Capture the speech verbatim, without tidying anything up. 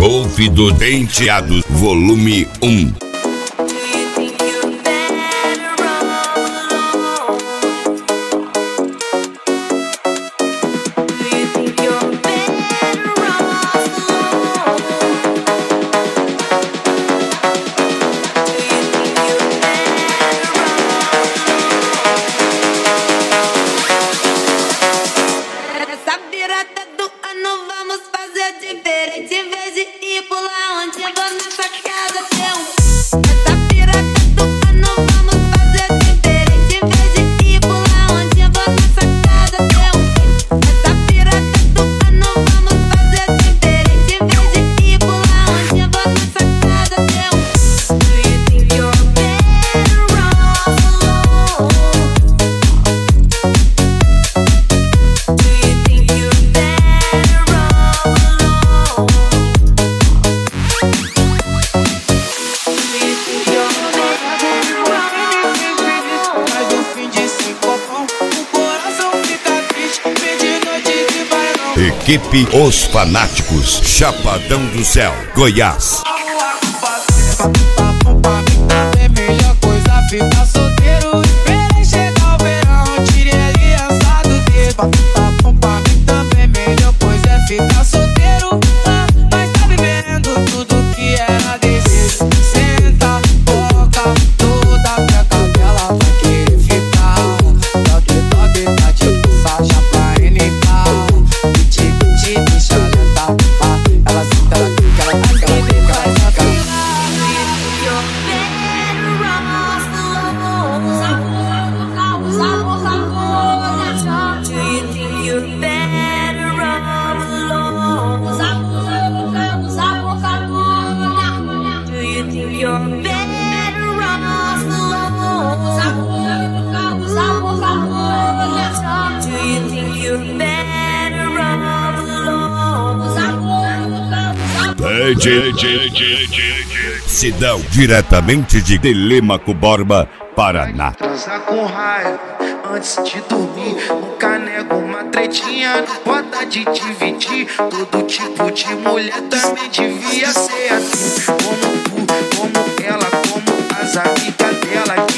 Ouvido Denteado, volume um. Diferente, em vez de ir pular onde eu vou nessa casa ter um. Essa pirata do ano vamos fazer diferente, em vez de ir pular onde eu vou nessa casa ter um. Essa pirata do ano vamos fazer diferente, em vez de ir pular onde eu vou nessa casa ter um. Do you think you're better off alone? Do you think you're better off alone? Equipe Os Fanáticos, Chapadão do Céu, Goiás. É melhor coisa ficar solteiro. Esperei chegar o verão, tirei ali assado o dedo. Pra mim também melhor coisa é ficar solteiro. Ah, mas tá vivendo tudo que era desejo. Senta, toca, toda minha capela vai querer ficar. Toque, toque, tá tipo Sacha pra N K. Te, te deixa lentar. Ah, ela senta, ela clica, ela clica, ela clica, ela clica. Sidão, diretamente de Telêmaco Borba, Paraná. Transar com raiva antes de dormir. Nunca nego uma tretinha, não pode de dividir. Todo tipo de mulher também devia ser assim. Como tu, como ela, como as amigas dela.